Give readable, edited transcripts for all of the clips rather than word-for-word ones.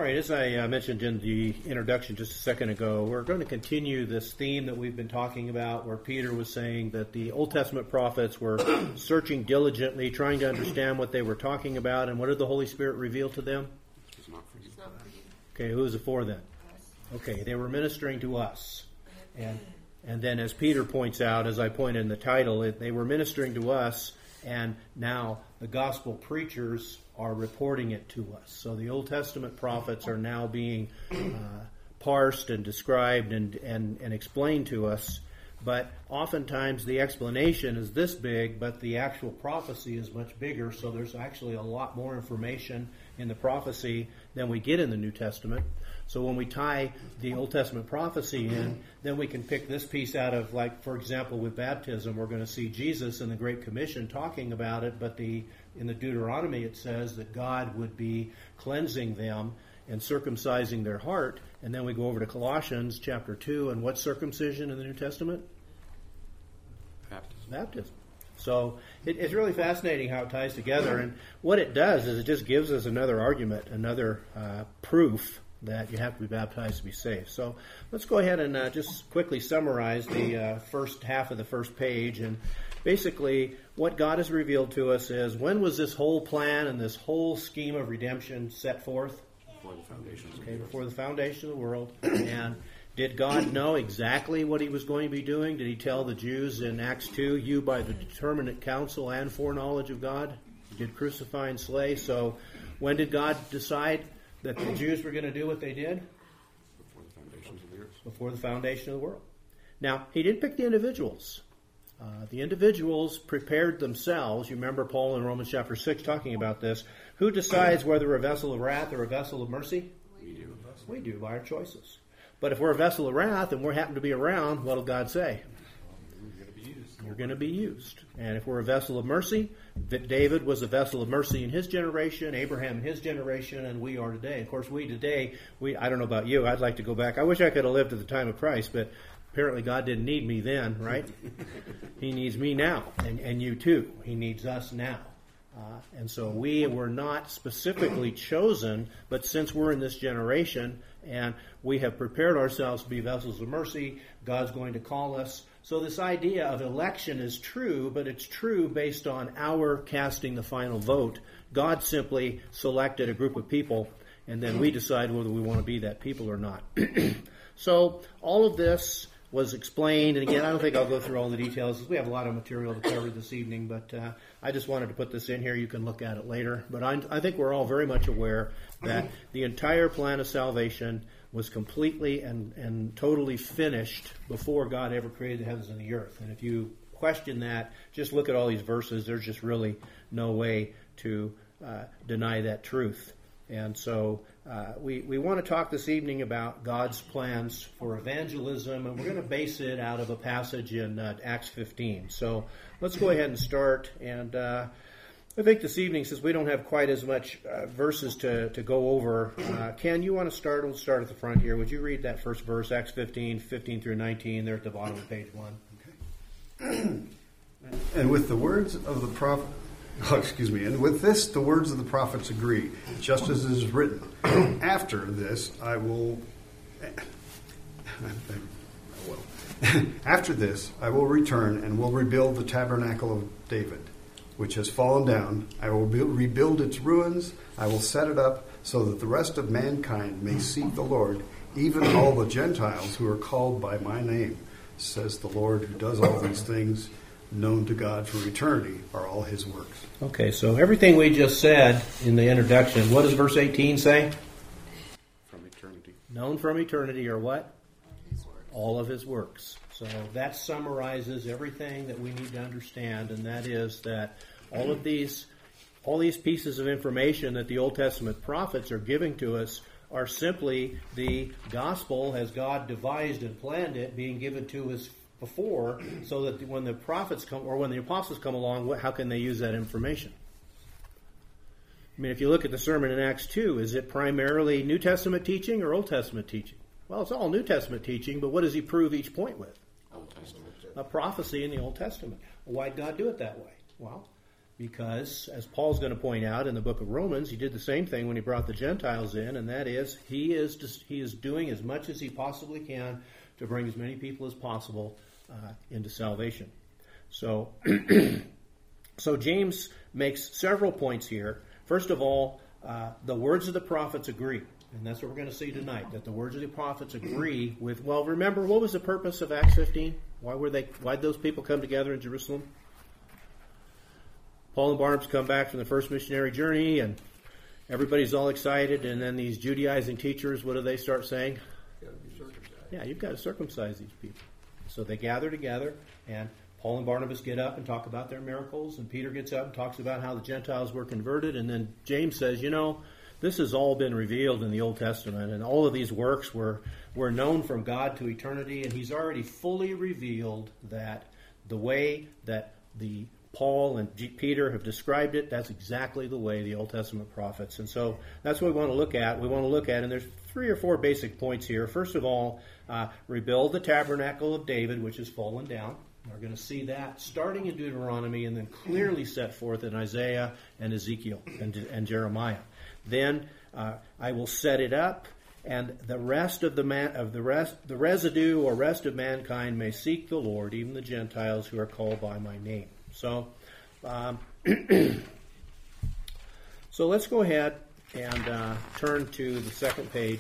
right, as I mentioned in the introduction just a second ago, we're going to continue this theme that we've been talking about where Peter was saying that the Old Testament prophets were searching diligently, trying to understand what they were talking about, and what did the Holy Spirit reveal to them? It's not for you. Okay, who is it for then? Okay, they were ministering to us. And then as Peter points out, as I pointed in the title, they were ministering to us, and now the gospel preachers are reporting it to us. So the Old Testament prophets are now being parsed and described and explained to us. But oftentimes the explanation is this big, but the actual prophecy is much bigger. So there's actually a lot more information in the prophecy than we get in the New Testament. So when we tie the Old Testament prophecy in, then we can pick this piece out of, like, for example, with baptism, we're going to see Jesus in the Great Commission talking about it, but in the Deuteronomy it says that God would be cleansing them and circumcising their heart. And then we go over to Colossians chapter 2, and what's circumcision in the New Testament? Baptism. So it's really fascinating how it ties together. And what it does is it just gives us another argument, another proof that you have to be baptized to be saved. So let's go ahead and just quickly summarize the first half of the first page. And basically what God has revealed to us is, when was this whole plan and this whole scheme of redemption set forth? Before the foundation of the world. Before the foundation of the world. And did God know exactly what he was going to be doing? Did he tell the Jews in Acts 2, you by the determinate counsel and foreknowledge of God did crucify and slay? So when did God decide that the Jews were going to do what they did? Before the foundations of the earth. Before the foundation of the world. Now, he didn't pick the individuals. The individuals prepared themselves. You remember Paul in Romans chapter 6 talking about this. Who decides whether we're a vessel of wrath or a vessel of mercy? We do. We do, by our choices. But if we're a vessel of wrath and we happen to be around, what will God say? You're going to be used. You're going to be used. And if we're a vessel of mercy, David was a vessel of mercy in his generation, Abraham in his generation, and we are today. Of course, we today, I don't know about you, I'd like to go back. I wish I could have lived at the time of Christ, but apparently God didn't need me then, right? He needs me now, and you too. He needs us now. And so we were not specifically chosen, but since we're in this generation and we have prepared ourselves to be vessels of mercy, God's going to call us. So this idea of election is true, but it's true based on our casting the final vote. God simply selected a group of people, and then we decide whether we want to be that people or not. So all of this was explained, and again, I don't think I'll go through all the details because we have a lot of material to cover this evening, but I just wanted to put this in here. You can look at it later. But I think we're all very much aware that the entire plan of salvation was completely and totally finished before God ever created the heavens and the earth. And if you question that, just look at all these verses. There's just really no way to deny that truth. And so we want to talk this evening about God's plans for evangelism, and we're going to base it out of a passage in Acts 15. So let's go ahead and start. And I think this evening, since we don't have quite as much verses to go over, Ken, you want to start? We'll start at the front here. Would you read that first verse, Acts 15 through 19, there at the bottom of page 1? Okay. And with the words of the prophet... and with this, the words of the prophets agree, just as it is written. After this, I will return and will rebuild the tabernacle of David, which has fallen down. I will rebuild its ruins. I will set it up so that the rest of mankind may seek the Lord, even all the Gentiles who are called by my name, says the Lord who does all these things. Known to God from eternity are all his works. Okay, so everything we just said in the introduction, what does verse 18 say? From eternity. Known from eternity are what? All of his works. So that summarizes everything that we need to understand, and that is that all these pieces of information that the Old Testament prophets are giving to us are simply the gospel as God devised and planned it being given to us before, so that when the prophets come or when the apostles come along, how can they use that information? I mean, if you look at the sermon in Acts 2, is it primarily New Testament teaching or Old Testament teaching? Well, it's all New Testament teaching, but what does he prove each point with? Old Testament. A prophecy in the Old Testament. Why did God do it that way? Well, Because, as Paul's going to point out in the book of Romans, he did the same thing when he brought the Gentiles in, and that is he is doing as much as he possibly can to bring as many people as possible into salvation. So, so James makes several points here. First of all, the words of the prophets agree. And that's what we're going to see tonight, that the words of the prophets agree with, well, remember, what was the purpose of Acts 15? Why'd those people come together in Jerusalem? Paul and Barnabas come back from the first missionary journey, and everybody's all excited, and then these Judaizing teachers, what do they start saying? Yeah, you've got to circumcise these people. So they gather together, and Paul and Barnabas get up and talk about their miracles, and Peter gets up and talks about how the Gentiles were converted, and then James says, this has all been revealed in the Old Testament, and all of these works were known from God to eternity, and he's already fully revealed that the way that the Paul and Peter have described it, that's exactly the way the Old Testament prophets. And so that's what we want to look at. And there's 3 or 4 basic points here. First of all, rebuild the tabernacle of David, which has fallen down. We're going to see that starting in Deuteronomy and then clearly set forth in Isaiah and Ezekiel and Jeremiah. Then I will set it up, and the rest of the residue or rest of mankind may seek the Lord, even the Gentiles who are called by my name. So, so let's go ahead and turn to the second page.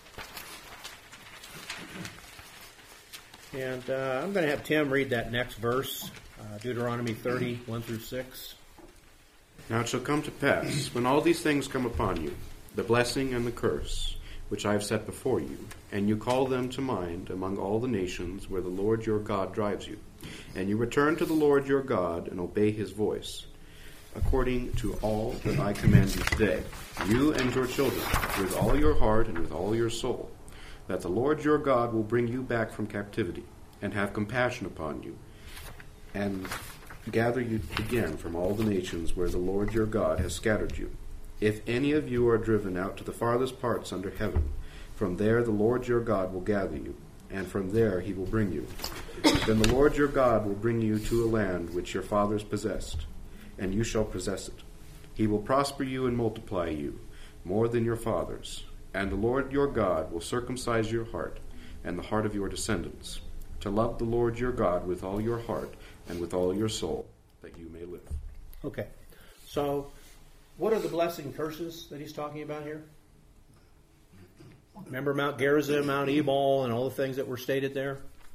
And I'm going to have Tim read that next verse, Deuteronomy 30, 1 through 6. Now it shall come to pass, when all these things come upon you, the blessing and the curse, which I have set before you, and you call them to mind among all the nations where the Lord your God drives you, and you return to the Lord your God and obey his voice, according to all that I command you today, you and your children, with all your heart and with all your soul, that the Lord your God will bring you back from captivity, and have compassion upon you, and gather you again from all the nations where the Lord your God has scattered you. If any of you are driven out to the farthest parts under heaven, from there the Lord your God will gather you, and from there he will bring you. Then the Lord your God will bring you to a land which your fathers possessed, and you shall possess it. He will prosper you and multiply you more than your fathers, and the Lord your God will circumcise your heart and the heart of your descendants, to love the Lord your God with all your heart and with all your soul, that you may live. Okay, so what are the blessing and curses that he's talking about here? Remember Mount Gerizim, Mount Ebal, and all the things that were stated there?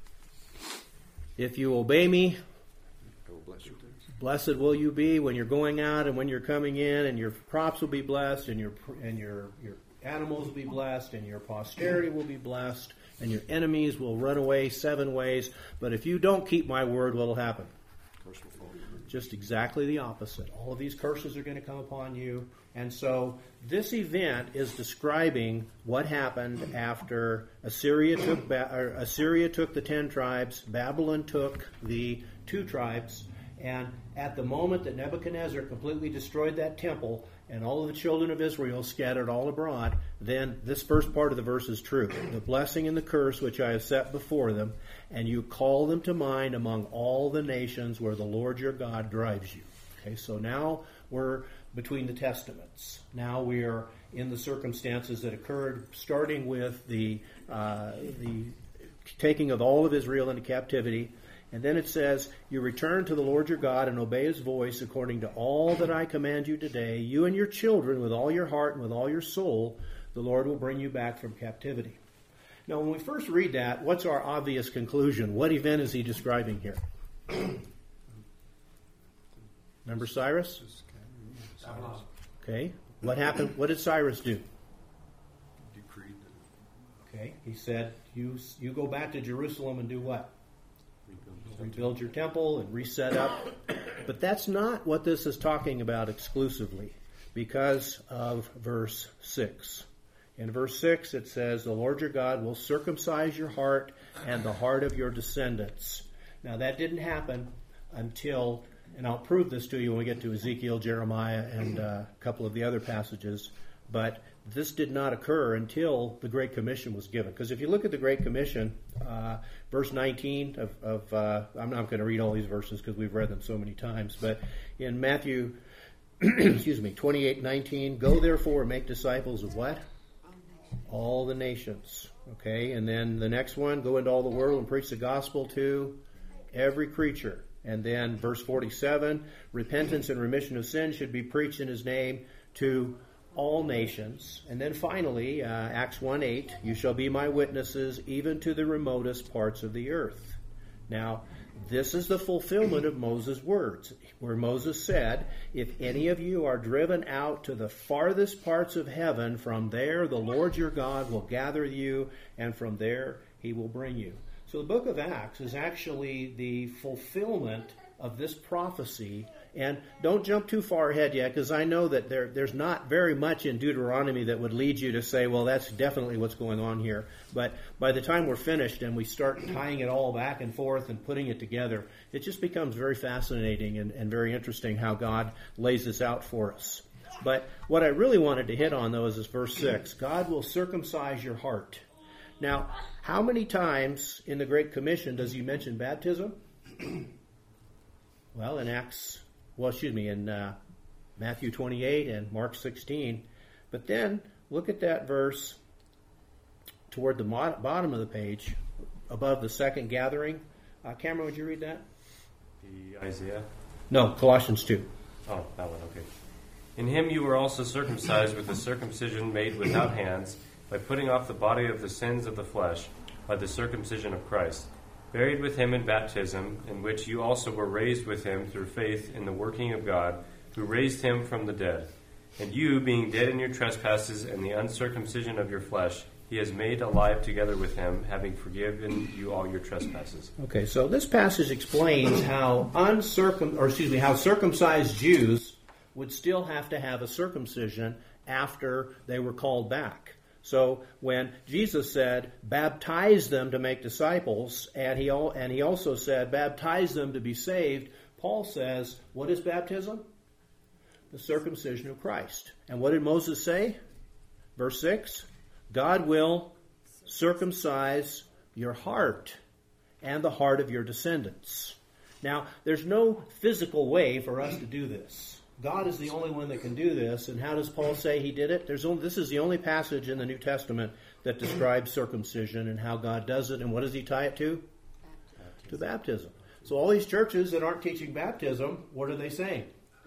If you obey me, I will bless you. blessed will you be when you're going out and when you're coming in, and your crops will be blessed, and your animals will be blessed, and your posterity will be blessed, and your enemies will run away 7 ways. But if you don't keep my word, what will happen? Curse will fall. Just exactly the opposite. All of these curses are going to come upon you. And so this event is describing what happened after Assyria took the 10 tribes, Babylon took the 2 tribes, and at the moment that Nebuchadnezzar completely destroyed that temple and all of the children of Israel scattered all abroad, then this first part of the verse is true. The blessing and the curse which I have set before them, and you call them to mind among all the nations where the Lord your God drives you. Okay, so now we're between the testaments. Now we are in the circumstances that occurred, starting with the taking of all of Israel into captivity. And then it says, you return to the Lord your God and obey his voice according to all that I command you today, you and your children with all your heart and with all your soul, the Lord will bring you back from captivity. Now, when we first read that, what's our obvious conclusion? What event is he describing here? Remember Cyrus? Okay. What happened? What did Cyrus do? Decreed. Okay. He said, you go back to Jerusalem and do what? Rebuild your temple and reset up. But that's not what this is talking about exclusively, because of verse 6. In verse 6 it says, the Lord your God will circumcise your heart and the heart of your descendants. Now that didn't happen until, and I'll prove this to you when we get to Ezekiel, Jeremiah, and a couple of the other passages, but this did not occur until the Great Commission was given. Because if you look at the Great Commission, verse 19 of I'm not going to read all these verses because we've read them so many times, but in Matthew, 28:19, go therefore and make disciples of what? All the nations. Okay, and then the next one, go into all the world and preach the gospel to every creature. And then verse 47, repentance and remission of sin should be preached in his name to all nations. And then finally, Acts 1:8, you shall be my witnesses even to the remotest parts of the earth. Now, this is the fulfillment of Moses' words, where Moses said, if any of you are driven out to the farthest parts of heaven, from there the Lord your God will gather you, and from there he will bring you. So the book of Acts is actually the fulfillment of this prophecy. And don't jump too far ahead yet, because I know that there's not very much in Deuteronomy that would lead you to say, well, that's definitely what's going on here. But by the time we're finished and we start tying it all back and forth and putting it together, it just becomes very fascinating and very interesting how God lays this out for us. But what I really wanted to hit on, though, is this verse 6. God will circumcise your heart. Now, how many times in the Great Commission does he mention baptism? Well, in Matthew 28 and Mark 16. But then, look at that verse toward the bottom of the page, above the second gathering. Cameron, would you read that? The Isaiah? No, Colossians 2. Oh, that one, okay. In him you were also circumcised with the circumcision made without hands, by putting off the body of the sins of the flesh, by the circumcision of Christ, buried with him in baptism, in which you also were raised with him through faith in the working of God, who raised him from the dead. And you, being dead in your trespasses and the uncircumcision of your flesh, he has made alive together with him, having forgiven you all your trespasses. Okay, so this passage explains how circumcised Jews would still have to have a circumcision after they were called back. So when Jesus said, baptize them to make disciples, and he also said, baptize them to be saved, Paul says, what is baptism? The circumcision of Christ. And what did Moses say? Verse 6, God will circumcise your heart and the heart of your descendants. Now, there's no physical way for us to do this. God is the only one that can do this. And how does Paul say he did it? This is the only passage in the New Testament that describes circumcision and how God does it. And what does he tie it to? Baptism. To baptism. So all these churches that aren't teaching baptism, what are they saying?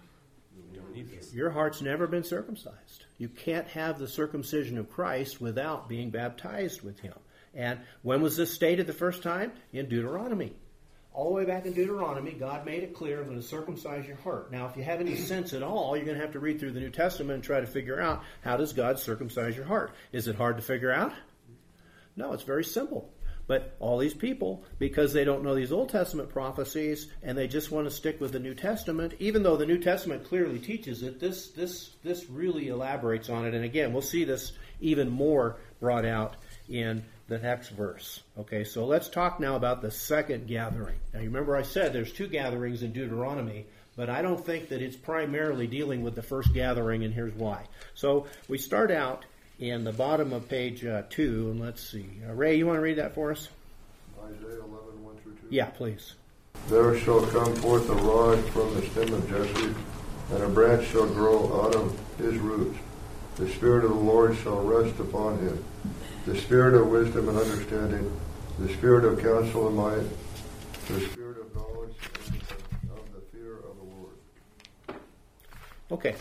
We don't need this. Your heart's never been circumcised. You can't have the circumcision of Christ without being baptized with him. And when was this stated the first time? In Deuteronomy. All the way back in Deuteronomy, God made it clear, I'm going to circumcise your heart. Now, if you have any sense at all, you're going to have to read through the New Testament and try to figure out, how does God circumcise your heart? Is it hard to figure out? No, it's very simple. But all these people, because they don't know these Old Testament prophecies, and they just want to stick with the New Testament, even though the New Testament clearly teaches it, this really elaborates on it. And again, we'll see this even more brought out in the next verse. Okay, so let's talk now about the second gathering. Now, you remember I said there's two gatherings in Deuteronomy, but I don't think that it's primarily dealing with the first gathering, and here's why. So we start out in the bottom of page 2, and let's see. Ray, you want to read that for us? Isaiah 11, 1 through 2. Yeah, please. There shall come forth a rod from the stem of Jesse, and a branch shall grow out of his roots. The Spirit of the Lord shall rest upon him, the Spirit of wisdom and understanding, the Spirit of counsel and might, the Spirit of knowledge and of the fear of the Lord. Okay,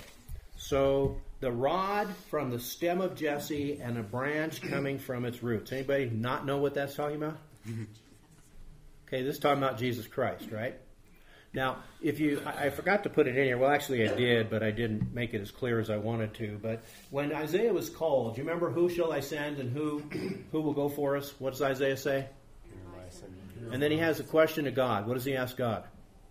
so the rod from the stem of Jesse and a branch coming from its roots. Anybody not know what that's talking about? Okay, this is talking about Jesus Christ, right? Now, I forgot to put it in here. Well, actually I did, but I didn't make it as clear as I wanted to. But when Isaiah was called, do you remember who shall I send and who will go for us? What does Isaiah say? And then he has a question to God. What does he ask God?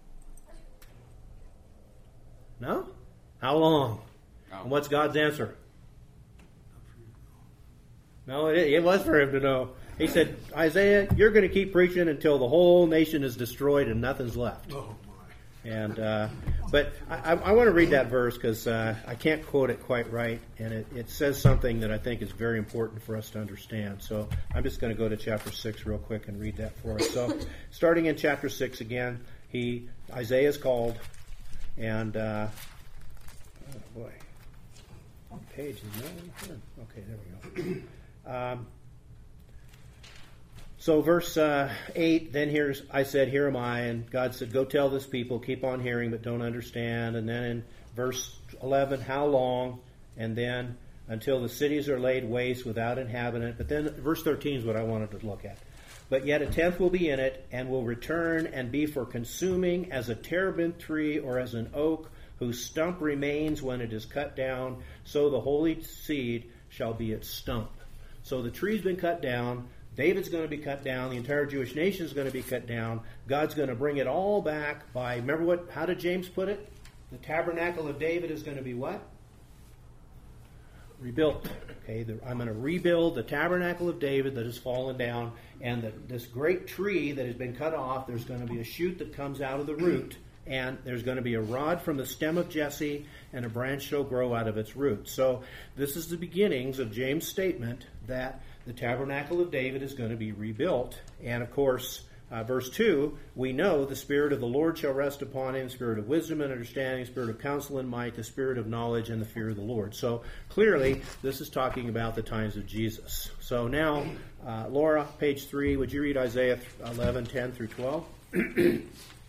No? How long? And what's God's answer? No, it was for him to know. He said, Isaiah, you're going to keep preaching until the whole nation is destroyed and nothing's left. Oh, And but I want to read that verse because I can't quote it quite right, and it says something that I think is very important for us to understand. So I'm just going to go to chapter 6 real quick and read that for us. So starting in chapter 6 again, Isaiah is called, and oh boy, what page is that? Okay, there we go. So verse 8, then I said, here am I, and God said, go tell this people, keep on hearing but don't understand. And then in verse 11, how long? And then until the cities are laid waste without inhabitant. But then verse 13 is what I wanted to look at. But yet a tenth will be in it, and will return and be for consuming as a terebinth tree or as an oak, whose stump remains when it is cut down, so the holy seed shall be its stump. So the tree's been cut down. David's going to be cut down. The entire Jewish nation is going to be cut down. God's going to bring it all back by, remember how did James put it? The tabernacle of David is going to be what? Rebuilt. Okay, I'm going to rebuild the tabernacle of David that has fallen down, and this great tree that has been cut off, there's going to be a shoot that comes out of the root, and there's going to be a rod from the stem of Jesse, and a branch shall grow out of its root. So this is the beginnings of James' statement that the tabernacle of David is going to be rebuilt. And of course, verse 2, we know the Spirit of the Lord shall rest upon him, Spirit of wisdom and understanding, Spirit of counsel and might, the Spirit of knowledge and the fear of the Lord. So clearly, this is talking about the times of Jesus. So now, Laura, page 3, would you read Isaiah 11, 10 through 12? Okay.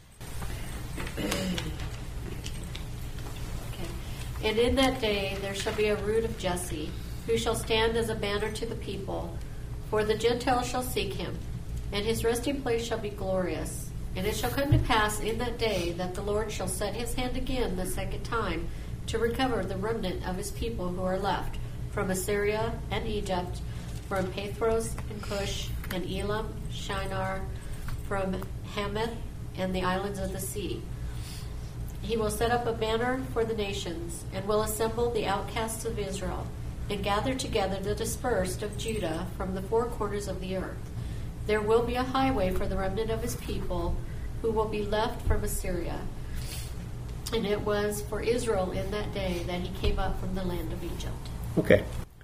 And in that day there shall be a root of Jesse, who shall stand as a banner to the people. For the Gentiles shall seek him, and his resting place shall be glorious. And it shall come to pass in that day that the Lord shall set his hand again the second time to recover the remnant of his people who are left from Assyria and Egypt, from Pathros and Cush and Elam, Shinar, from Hamath and the islands of the sea. He will set up a banner for the nations, and will assemble the outcasts of Israel, and gather together the dispersed of Judah from the four corners of the earth. There will be a highway for the remnant of his people, who will be left from Assyria. And it was for Israel in that day that he came up from the land of Egypt. Okay.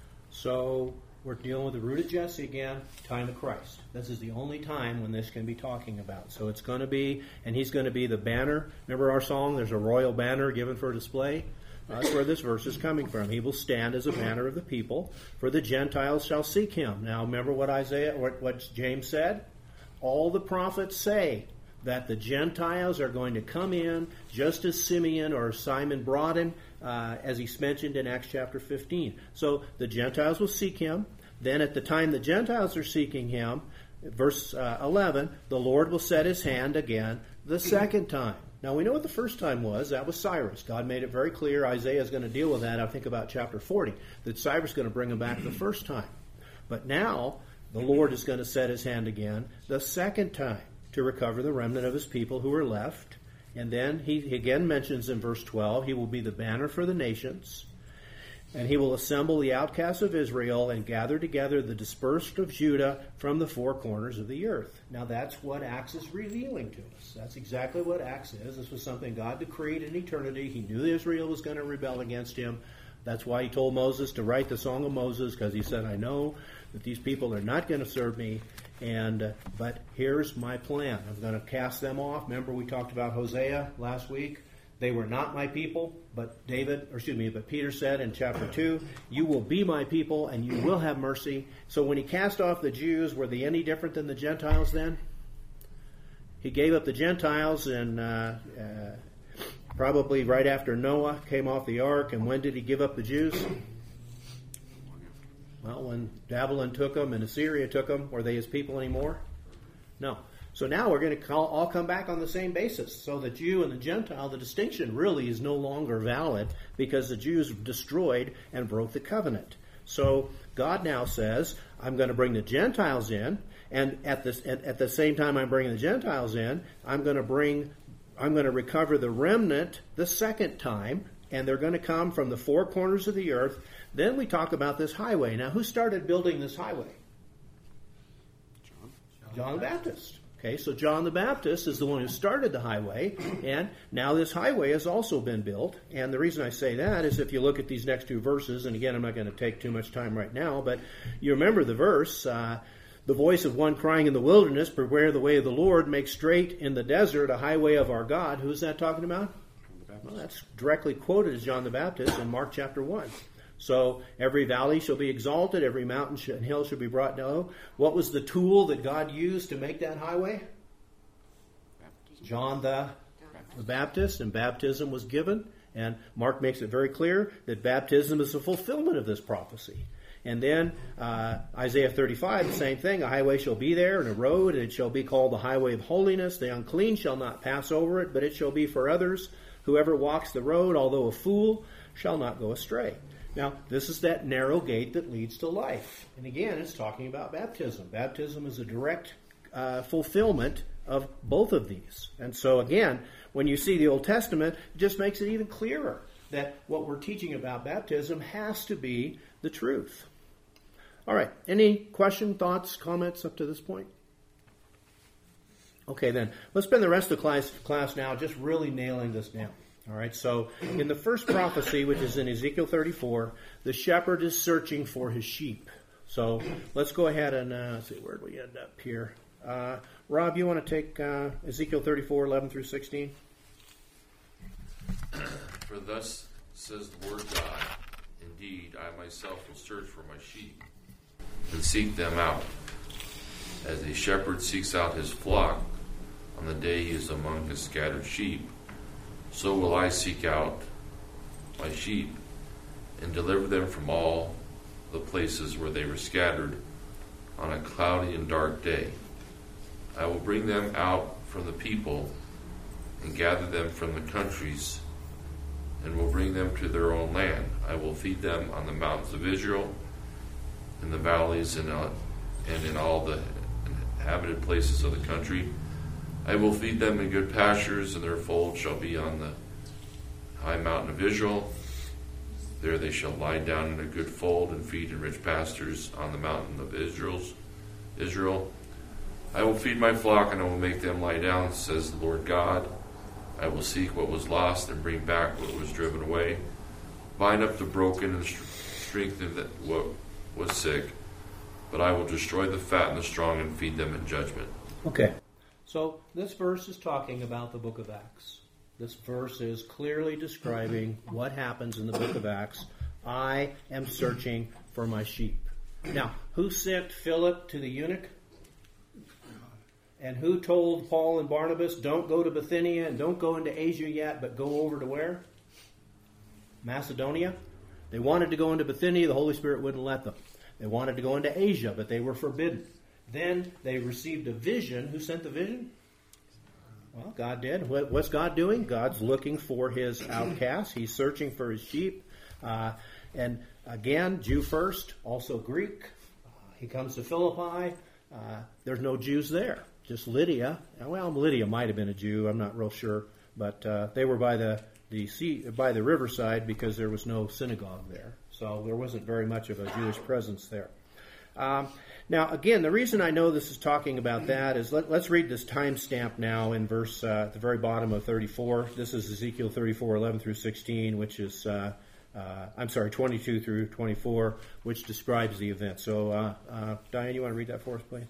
So we're dealing with the root of Jesse again, time of Christ. This is the only time when this can be talking about. So it's going to be, and he's going to be the banner. Remember our song, there's a royal banner given for display? That's where this verse is coming from. He will stand as a banner of the people, for the Gentiles shall seek him. Now remember what James said? All the prophets say that the Gentiles are going to come in just as Simeon or Simon brought him, as he's mentioned in Acts chapter 15. So the Gentiles will seek him. Then at the time the Gentiles are seeking him, verse 11, the Lord will set his hand again the second time. Now we know what the first time was. That was Cyrus. God made it very clear. Isaiah is going to deal with that, I think, about chapter 40, that Cyrus is going to bring him back the first time. But now the Lord is going to set his hand again the second time to recover the remnant of his people who are left. And then he again mentions in verse 12, he will be the banner for the nations, and he will assemble the outcasts of Israel and gather together the dispersed of Judah from the four corners of the earth. Now that's what Acts is revealing to us. That's exactly what Acts is. This was something God decreed in eternity. He knew Israel was going to rebel against him. That's why he told Moses to write the Song of Moses, because he said, I know that these people are not going to serve me, but here's my plan. I'm going to cast them off. Remember we talked about Hosea last week? They were not my people, but Peter said in chapter 2, you will be my people and you will have mercy. So when he cast off the Jews, were they any different than the Gentiles then? He gave up the Gentiles and probably right after Noah came off the ark. And when did he give up the Jews? Well, when Babylon took them and Assyria took them, were they his people anymore? No. So now we're going to all come back on the same basis. So the Jew and the Gentile, the distinction really is no longer valid because the Jews destroyed and broke the covenant. So God now says, I'm going to bring the Gentiles in, and at the same time I'm bringing the Gentiles in, I'm going to recover the remnant the second time, and they're going to come from the four corners of the earth. Then we talk about this highway. Now, who started building this highway? John the Baptist. Okay, so John the Baptist is the one who started the highway, and now this highway has also been built. And the reason I say that is if you look at these next two verses, and again, I'm not going to take too much time right now, but you remember the verse, the voice of one crying in the wilderness, prepare the way of the Lord, make straight in the desert a highway of our God. Who's that talking about? Well, that's directly quoted as John the Baptist in Mark chapter 1. So every valley shall be exalted, every mountain and hill shall be brought down. What was the tool that God used to make that highway? John the Baptist, and baptism was given. And Mark makes it very clear that baptism is a fulfillment of this prophecy. And then Isaiah 35, the same thing. A highway shall be there, and a road, and it shall be called the highway of holiness. The unclean shall not pass over it, but it shall be for others. Whoever walks the road, although a fool, shall not go astray. Now, this is that narrow gate that leads to life. And again, it's talking about baptism. Baptism is a direct fulfillment of both of these. And so again, when you see the Old Testament, it just makes it even clearer that what we're teaching about baptism has to be the truth. All right, any question, thoughts, comments up to this point? Okay, then, let's spend the rest of the class now just really nailing this down. All right, so in the first prophecy, which is in Ezekiel 34, the shepherd is searching for his sheep. So let's go ahead and let's see, where do we end up here? Rob, you want to take Ezekiel 34, 11 through 16? For thus says the Lord God, indeed, I myself will search for my sheep and seek them out, as a shepherd seeks out his flock on the day he is among his scattered sheep. So will I seek out my sheep and deliver them from all the places where they were scattered on a cloudy and dark day. I will bring them out from the people and gather them from the countries and will bring them to their own land. I will feed them on the mountains of Israel, in the valleys, and in all the inhabited places of the country. I will feed them in good pastures, and their fold shall be on the high mountain of Israel. There they shall lie down in a good fold and feed in rich pastures on the mountain of Israel. I will feed my flock, and I will make them lie down, says the Lord God. I will seek what was lost and bring back what was driven away. Bind up the broken and strengthen what was sick. But I will destroy the fat and the strong and feed them in judgment. Okay. So this verse is talking about the book of Acts. This verse is clearly describing what happens in the book of Acts. I am searching for my sheep. Now, who sent Philip to the eunuch? And who told Paul and Barnabas, don't go to Bithynia and don't go into Asia yet, but go over to where? Macedonia. They wanted to go into Bithynia, the Holy Spirit wouldn't let them. They wanted to go into Asia, but they were forbidden. Then they received a vision. Who sent the vision? Well, God did. What's God doing? God's looking for his outcasts. He's searching for his sheep. And again, Jew first, also Greek. He comes to Philippi. There's no Jews there, just Lydia. Well, Lydia might have been a Jew. I'm not real sure. But they were by the riverside because there was no synagogue there. So there wasn't very much of a Jewish presence there. Now, again, the reason I know this is talking about that is let's read this timestamp now in verse at the very bottom of 34. This is Ezekiel 34, 11 through 16, which is 22 through 24, which describes the event. So, Diane, you want to read that for us, please?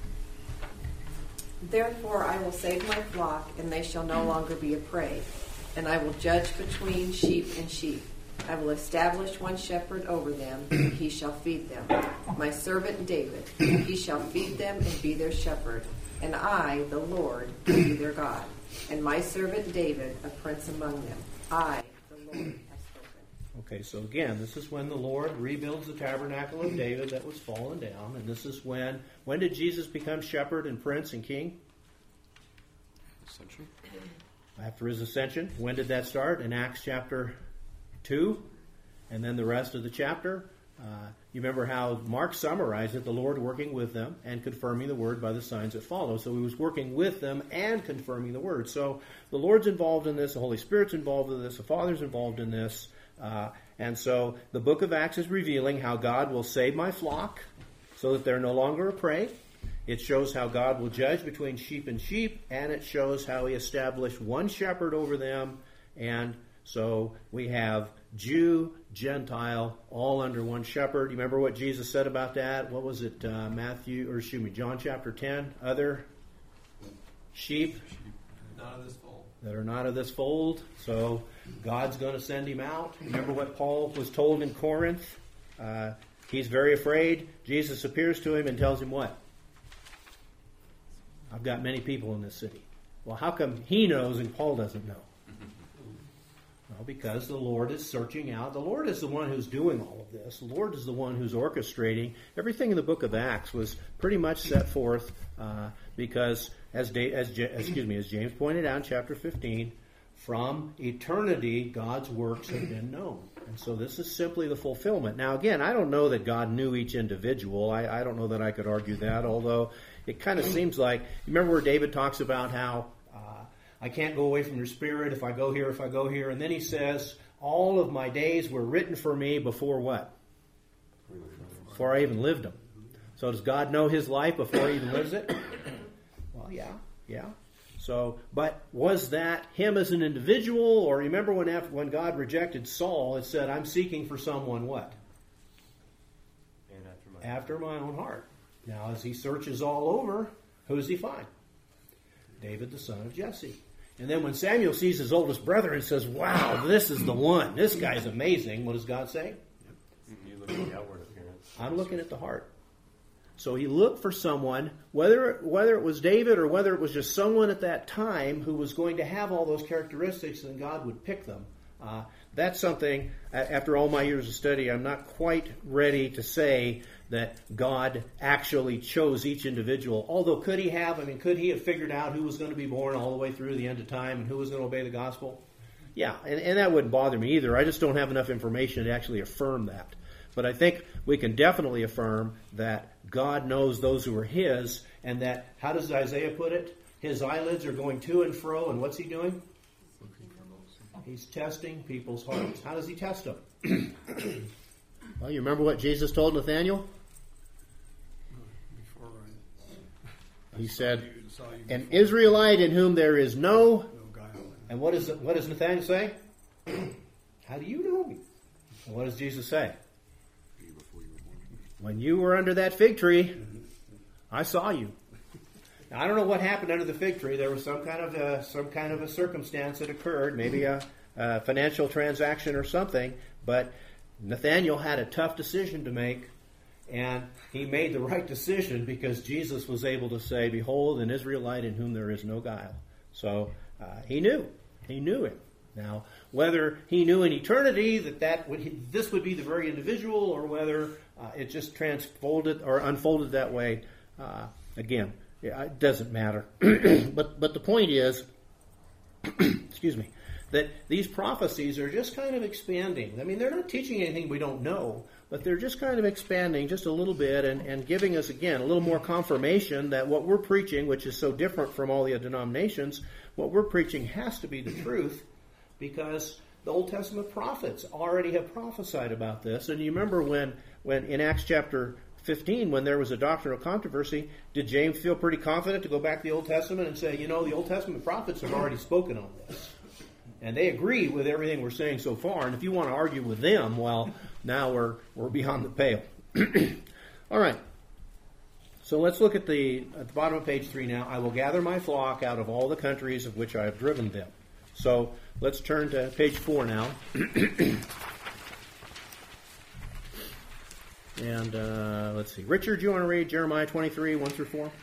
Therefore I will save my flock, and they shall no longer be a prey, and I will judge between sheep and sheep. I will establish one shepherd over them, and he shall feed them. My servant David, he shall feed them and be their shepherd. And I, the Lord, will be their God. And my servant David, a prince among them. I, the Lord, have spoken. Okay, so again, this is when the Lord rebuilds the tabernacle of David that was fallen down. And this is when did Jesus become shepherd and prince and king? Ascension. After his ascension. When did that start? In Acts chapter 2, and then the rest of the chapter. You remember how Mark summarized it, the Lord working with them and confirming the word by the signs that follow. So he was working with them and confirming the word. So the Lord's involved in this, the Holy Spirit's involved in this, the Father's involved in this. And so the book of Acts is revealing how God will save my flock so that they're no longer a prey. It shows how God will judge between sheep and sheep, and it shows how he established one shepherd over them. And so we have Jew, Gentile, all under one shepherd. You remember what Jesus said about that? What was it? John chapter 10. Other sheep not of this fold. That are not of this fold. So God's going to send him out. Remember what Paul was told in Corinth? He's very afraid. Jesus appears to him and tells him what? I've got many people in this city. Well, how come he knows and Paul doesn't know? Well, because the Lord is searching out. The Lord is the one who's doing all of this. The Lord is the one who's orchestrating. Everything in the book of Acts was pretty much set forth because, as James pointed out in chapter 15, from eternity, God's works have been known. And so this is simply the fulfillment. Now, again, I don't know that God knew each individual. I don't know that I could argue that, although it kind of seems like, you remember where David talks about how I can't go away from your spirit if I go here. And then he says, all of my days were written for me before what? Before I even lived them. So does God know his life before he even lives it? Well, yeah. So, but was that him as an individual? Or remember when God rejected Saul, it said, I'm seeking for someone what? And after my own heart. Now, as he searches all over, who does he find? David, the son of Jesse. And then when Samuel sees his oldest brother and says, wow, this is the one. This guy's amazing. What does God say? You look at the outward appearance. I'm looking at the heart. So he looked for someone, whether it was David or whether it was just someone at that time who was going to have all those characteristics and God would pick them. That's something, after all my years of study, I'm not quite ready to say that God actually chose each individual. Although could he have figured out who was going to be born all the way through the end of time and who was going to obey the gospel? Yeah, and that wouldn't bother me either. I just don't have enough information to actually affirm that. But I think we can definitely affirm that God knows those who are his, and that, how does Isaiah put it? His eyelids are going to and fro, and what's he doing? He's testing people's hearts. How does he test them? Well, you remember what Jesus told Nathanael? He said, an Israelite in whom there is no guile. And what does Nathanael say? How do you know me? And what does Jesus say? When you were under that fig tree, I saw you. Now, I don't know what happened under the fig tree. There was some kind of a circumstance that occurred, maybe a financial transaction or something. But Nathanael had a tough decision to make, and he made the right decision because Jesus was able to say, "Behold, an Israelite in whom there is no guile." So he knew it. Now, whether he knew in eternity this would be the very individual, or whether it just unfolded that way, again, it doesn't matter. But the point is, excuse me, that these prophecies are just kind of expanding. I mean, they're not teaching anything we don't know, but they're just kind of expanding just a little bit and giving us, again, a little more confirmation that what we're preaching, which is so different from all the other denominations, what we're preaching has to be the truth, because the Old Testament prophets already have prophesied about this. And you remember when in Acts chapter 15, when there was a doctrinal controversy, did James feel pretty confident to go back to the Old Testament and say, the Old Testament prophets have already spoken on this? And they agree with everything we're saying so far. And if you want to argue with them, well, now we're beyond the pale. All right. So let's look at the bottom of page 3 now. I will gather my flock out of all the countries of which I have driven them. So let's turn to page 4 now. And let's see. Richard, do you want to read Jeremiah 23, 1 through 4?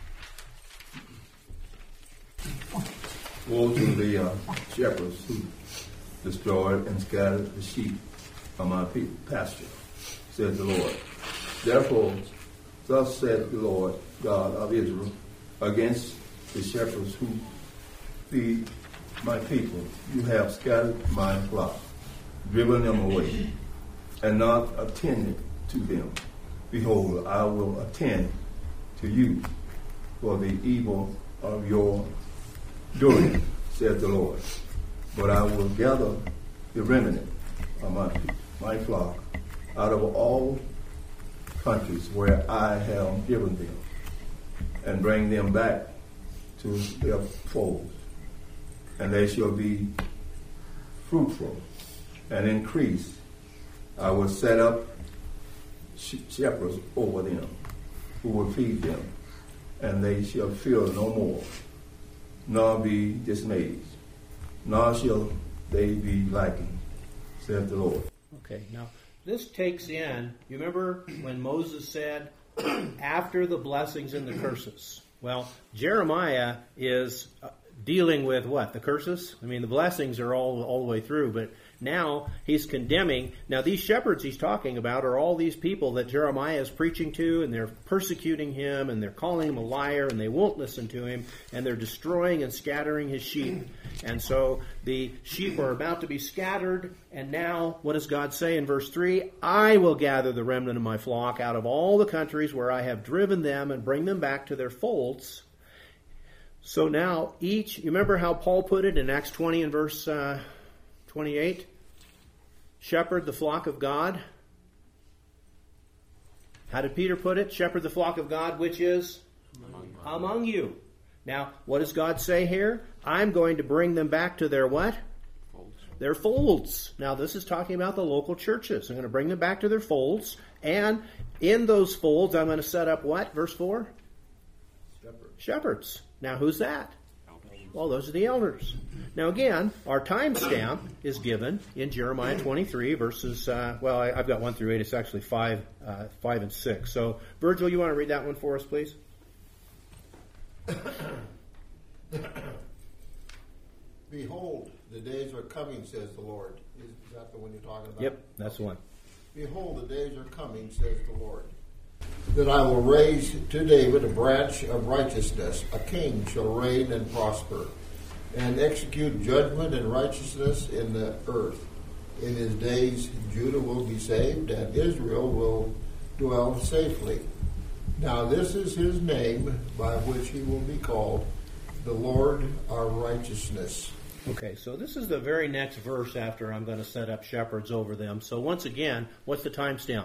Woe to the shepherds who destroyed and scattered the sheep of my pasture, said the Lord. Therefore, thus said the Lord God of Israel, against the shepherds who feed my people, you have scattered my flock, driven them away, and not attended to them. Behold, I will attend to you for the evil of your doing, said the Lord. But I will gather the remnant of my flock out of all countries where I have given them, and bring them back to their folds. And they shall be fruitful and increase. I will set up shepherds over them, who will feed them, and they shall fear no more, nor be dismayed, nor shall they be lacking, saith the Lord. Okay, now this takes in, you remember when Moses said, after the blessings and the curses. Well, Jeremiah is dealing with what? The curses? I mean, the blessings are all the way through, but now he's condemning. Now, these shepherds he's talking about are all these people that Jeremiah is preaching to, and they're persecuting him, and they're calling him a liar, and they won't listen to him, and they're destroying and scattering his sheep. And so the sheep are about to be scattered, and now what does God say in verse 3? I will gather the remnant of my flock out of all the countries where I have driven them and bring them back to their folds. So now each, you remember how Paul put it in Acts 20 and verse 28? Shepherd the flock of God. How did Peter put it? Shepherd the flock of God, which is among you. Now, what does God say here? I'm going to bring them back to their what? Folds. Their folds. Now, this is talking about the local churches. I'm going to bring them back to their folds. And in those folds, I'm going to set up what? Verse 4? Shepherds. Now, who's that? Well, those are the elders. Now, again, our timestamp is given in Jeremiah 23, verses, I've got 1 through 8. It's actually 5 and 6. So, Virgil, you want to read that one for us, please? Behold, the days are coming, says the Lord. Is that the one you're talking about? Yep, that's the one. Behold, the days are coming, says the Lord, that I will raise to David a branch of righteousness. A king shall reign and prosper, and execute judgment and righteousness in the earth. In his days Judah will be saved, and Israel will dwell safely. Now this is his name by which he will be called, the Lord our righteousness. Okay, so this is the very next verse after I'm going to set up shepherds over them. So once again, what's the timestamp?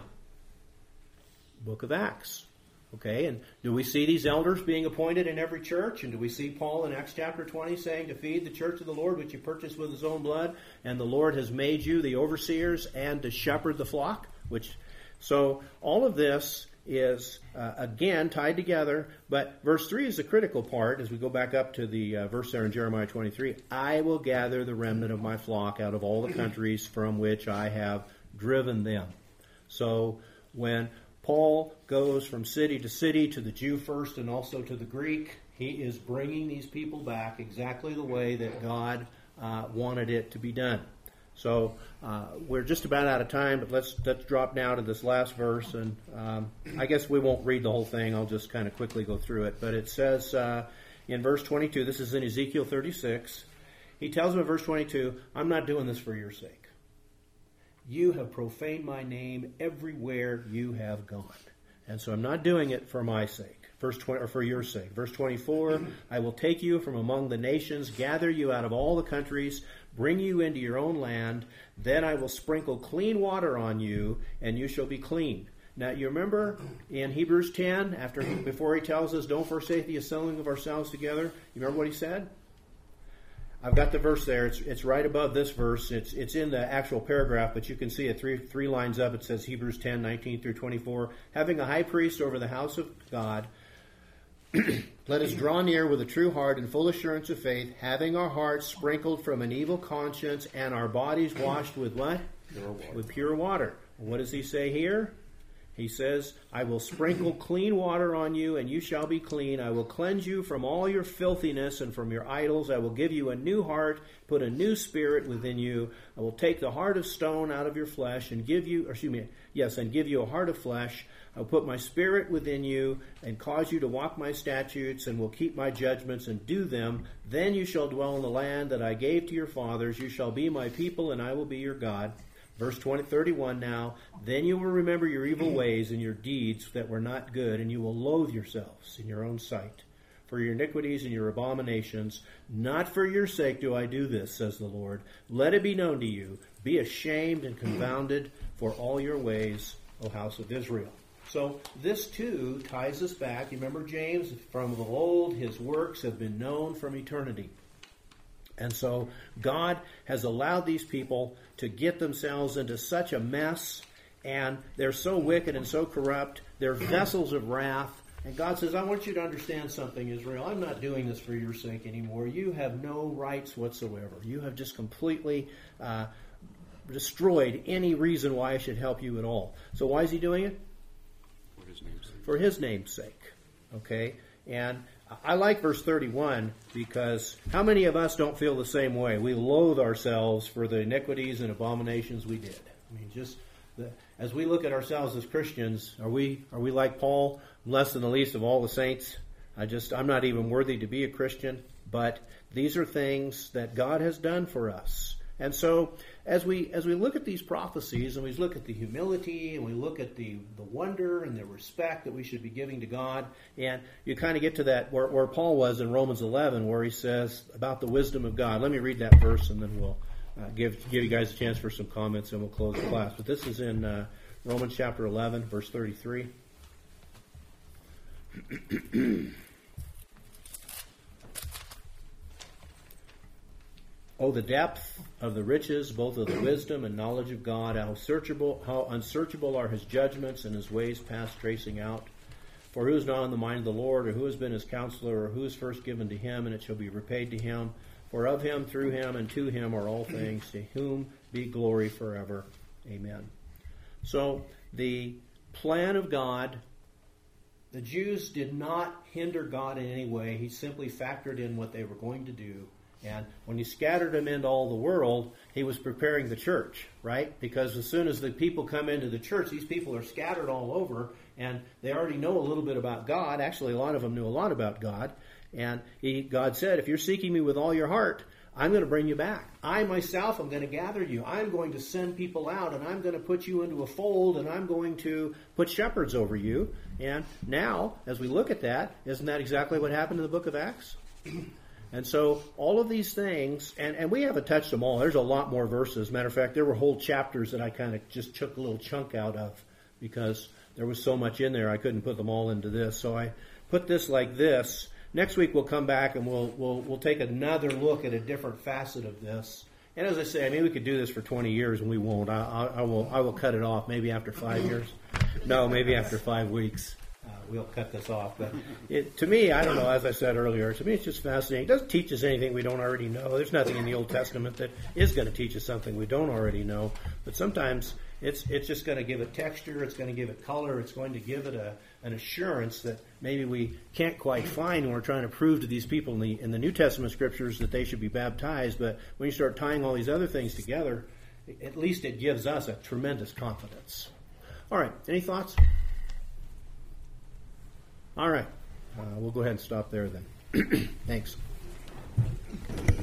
Book of Acts. Okay, and do we see these elders being appointed in every church? And do we see Paul in Acts chapter 20 saying to feed the church of the Lord, which he purchased with his own blood, and the Lord has made you the overseers and to shepherd the flock? So all of this is, again, tied together. But verse 3 is the critical part as we go back up to the verse there in Jeremiah 23. I will gather the remnant of my flock out of all the countries from which I have driven them. So when Paul goes from city to city, to the Jew first and also to the Greek, he is bringing these people back exactly the way that God wanted it to be done. So we're just about out of time, but let's drop down to this last verse, and I guess we won't read the whole thing. I'll just kind of quickly go through it. But it says in verse 22, this is in Ezekiel 36, he tells them in verse 22, I'm not doing this for your sake. You have profaned my name everywhere you have gone. And so I'm not doing it for my sake. Verse 20, or for your sake. Verse 24, I will take you from among the nations, gather you out of all the countries, bring you into your own land. Then I will sprinkle clean water on you, and you shall be clean. Now, you remember in Hebrews 10, before he tells us, don't forsake the assembling of ourselves together, you remember what he said? I've got the verse there. It's right above this verse. It's in the actual paragraph, but you can see it three lines up. It says Hebrews 10, 19 through 24. Having a high priest over the house of God, let us draw near with a true heart and full assurance of faith, having our hearts sprinkled from an evil conscience and our bodies washed with what? Pure water. With pure water. What does he say here? He says, I will sprinkle clean water on you, and you shall be clean. I will cleanse you from all your filthiness and from your idols. I will give you a new heart, put a new spirit within you. I will take the heart of stone out of your flesh and give you a heart of flesh. I will put my spirit within you and cause you to walk my statutes and will keep my judgments and do them. Then you shall dwell in the land that I gave to your fathers. You shall be my people, and I will be your God. Verse 31 now, then you will remember your evil ways and your deeds that were not good, and you will loathe yourselves in your own sight for your iniquities and your abominations. Not for your sake do I do this, says the Lord. Let it be known to you. Be ashamed and confounded for all your ways, O house of Israel. So this too ties us back. You remember James? From of old, his works have been known from eternity. And so God has allowed these people to get themselves into such a mess, and they're so wicked and so corrupt. They're vessels of wrath. And God says, I want you to understand something, Israel. I'm not doing this for your sake anymore. You have no rights whatsoever. You have just completely destroyed any reason why I should help you at all. So why is he doing it? For his name's sake. For his name's sake. Okay? And I like verse 31 because how many of us don't feel the same way? We loathe ourselves for the iniquities and abominations we did. I mean, as we look at ourselves as Christians, are we like Paul, less than the least of all the saints? I'm not even worthy to be a Christian, but these are things that God has done for us. And so, as we look at these prophecies, and we look at the humility, and we look at the wonder and the respect that we should be giving to God, and you kind of get to that where Paul was in Romans 11, where he says about the wisdom of God. Let me read that verse, and then we'll give you guys a chance for some comments, and we'll close the class. But this is in Romans chapter 11, verse 33. Oh, the depth of the riches, both of the wisdom and knowledge of God, how unsearchable are his judgments and his ways past tracing out. For who is not in the mind of the Lord, or who has been his counselor, or who is first given to him, and it shall be repaid to him? For of him, through him, and to him are all things, to whom be glory forever. Amen. So, the plan of God, the Jews did not hinder God in any way. He simply factored in what they were going to do. And when he scattered them into all the world, he was preparing the church, right? Because as soon as the people come into the church, these people are scattered all over, and they already know a little bit about God. Actually, a lot of them knew a lot about God. And God said, if you're seeking me with all your heart, I'm going to bring you back. I myself am going to gather you. I'm going to send people out, and I'm going to put you into a fold, and I'm going to put shepherds over you. And now, as we look at that, isn't that exactly what happened in the book of Acts? And so all of these things, and we haven't touched them all. There's a lot more verses. Matter of fact, there were whole chapters that I kind of just took a little chunk out of because there was so much in there I couldn't put them all into this. So I put this like this. Next week we'll come back and we'll take another look at a different facet of this. And as I say, I mean, we could do this for 20 years and we won't. I will cut it off maybe after 5 years. No, maybe after 5 weeks. We'll cut this off. But to me, I don't know, as I said earlier, to me it's just fascinating. It doesn't teach us anything we don't already know. There's nothing in the Old Testament that is going to teach us something we don't already know. But sometimes it's just going to give it texture, it's going to give it color, it's going to give it an assurance that maybe we can't quite find when we're trying to prove to these people in the New Testament scriptures that they should be baptized. But when you start tying all these other things together, at least it gives us a tremendous confidence. All right, any thoughts? All right. We'll go ahead and stop there then. Thanks.